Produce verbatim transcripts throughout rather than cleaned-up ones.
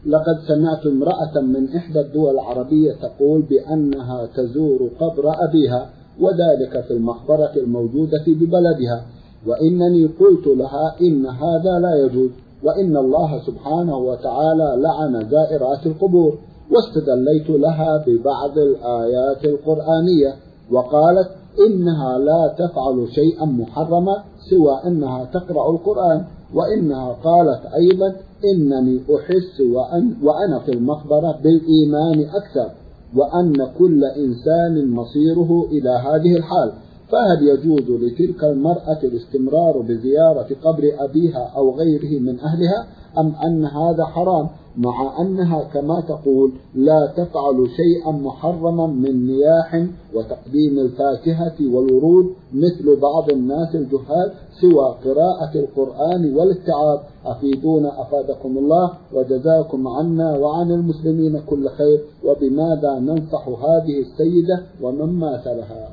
لقد سمعت امرأة من إحدى الدول العربية تقول بأنها تزور قبر أبيها وذلك في المقبرة الموجودة ببلدها، وإنني قلت لها إن هذا لا يجوز، وإن الله سبحانه وتعالى لعن زائرات القبور، واستدليت لها ببعض الآيات القرآنية، وقالت إنها لا تفعل شيئا محرما سوى أنها تقرأ القرآن، وإنها قالت أيضا إنني أحس وأن وأنا في المقبرة بالإيمان أكثر، وأن كل إنسان مصيره إلى هذه الحال، فهل يجوز لتلك المرأة الاستمرار بزيارة قبر أبيها أو غيره من أهلها، أم أن هذا حرام، مع أنها كما تقول لا تفعل شيئا محرما من نياح وتقديم الفاكهة والورود مثل بعض الناس الجهال سوى قراءة القرآن والاتعاظ؟ أفيدونا أفادكم الله وجزاكم عنا وعن المسلمين كل خير، وبماذا ننصح هذه السيدة ومن مات لها؟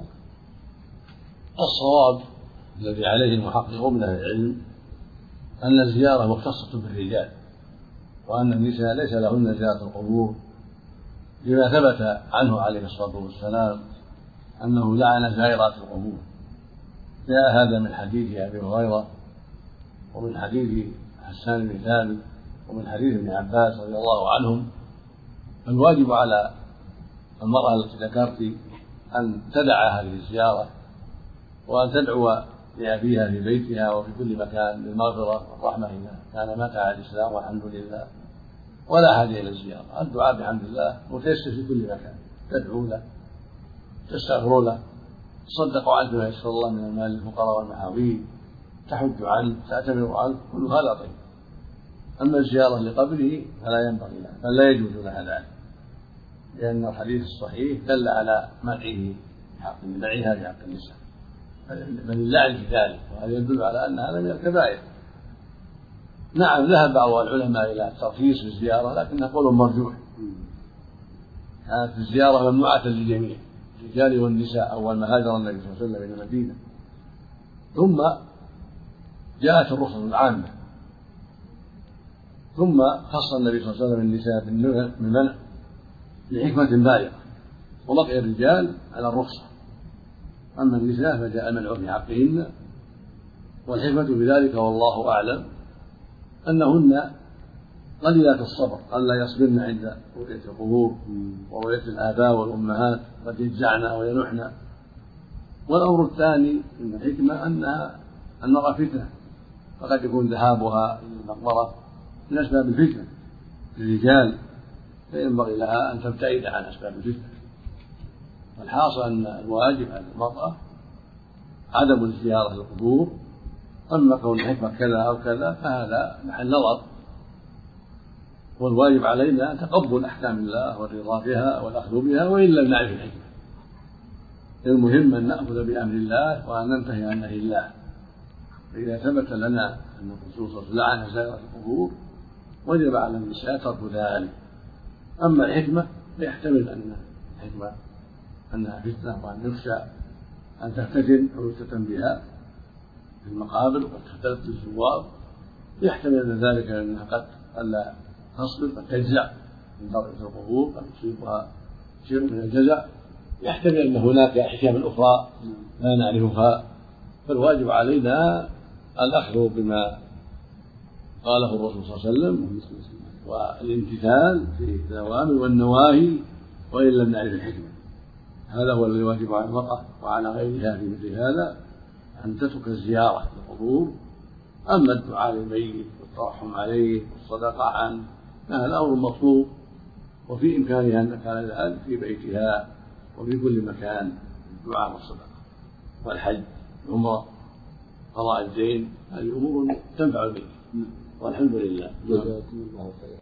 الصواب الذي عليه المحققون من أهل العلم أن الزيارة مختصة بالرجال، وأن النساء ليس لهن زيارة القبور، لما ثبت عنه عليه الصلاة والسلام أنه لعن زائرات القبور. جاء هذا من حديث أبي هريرة، ومن حديث حسان بن ثابت، ومن حديث ابن عباس رضي الله عنهم. الواجب على المرأة التي ذكرت أن تدع هذه الزيارة، وأن تدعو لأبيها في بيتها وفي كل مكان بالمغفرة والرحمة إذا كان مات على الإسلام والحمد لله، ولا حاجة إلى الزيارة. الدعاء بحمد الله متيسر في كل مكان، تدعو له، تستغفر له، تصدق عنه ما يسر الله من المال للفقراء والمحاوين، تحج عنه، تعتمر عنه، كل هذا طيب. أما الزيارة لقبره فلا ينبغي لها، بل لا يجوز لها ذلك، لأن الحديث الصحيح دل على منعه حق منعها في حق النساء، بل اللعن في ذلك، وهذا يدل على أن هذا من الكبائر. نعم، ذهب بعض العلماء إلى ترخيص الزيارة، لكنها قول مرجوح. كانت الزيارة ممنوعة للجميع، الرجال والنساء، أول ما هاجر النبي صلى الله عليه وسلم إلى المدينة، ثم جاءت الرخصة العامة، ثم خص النبي صلى الله عليه وسلم النساء بالمنع لحكمة بالغة، وبقي الرجال على الرخصة. أما النساء فجاء المنع في حقهن، والحكمة بذلك والله أعلم أنهن قليلات الصبر، ألا يصبرن عند رؤية القبور ورؤية الآباء والأمهات، قد يجزعن وينحن. والأمر الثاني من الحكمة أنها المرأة فتنة، فقد يكون ذهابها إلى المقبرة من أسباب الفتنة للرجال، فينبغي لها أن تبتعد عن أسباب الفتنة. والحاصل أن الواجب على المرأة عدم الزيارة للقبور. أما كون الحكمة كذا أو كذا فهذا محل نظر، والواجب علينا تقبل أحكام الله والرضا بها والأخذ بها، وإن لم نعرف الحكمة. المهم أن نأخذ بأمر الله وأن ننتهي عن نهي الله. فإذا ثبت لنا أن الرسول صلى الله عليه وسلم لعن زائرة القبور وجب على النساء ترك ذلك. أما الحكمة فيحتمل أن الحكمة أنها فتنة، وأن يخشى أن تفتتن أو يفتتن بها في المقابر وقد اختلت الزوار، يحتمل أن ذلك أنها قد ألا تصبر، قد تجزع من رؤية القبور، قد يصيبها شيء من الجزع، يحتمل أن هناك أحكام أخرى لا نعرفها. فالواجب علينا الأخذ بما قاله الرسول صلى الله عليه وسلم والامتثال في الأوامر والنواهي، وإن لم نعرف الحكمة. هذا هو الذي واجب على المرأة وعلى غيرها في مثل هذا، أن تترك الزيارة للقبور. أما الدعاء للميت والترحم عليه والصدقة عنه فهذا أمر مطلوب، وفي إمكانها أن تفعل ذلك في بيتها وفي كل مكان، الدعاء والصدقة والحج والعمرة قضاء الدين، هذه أمور تنفع الميت، والحمد لله.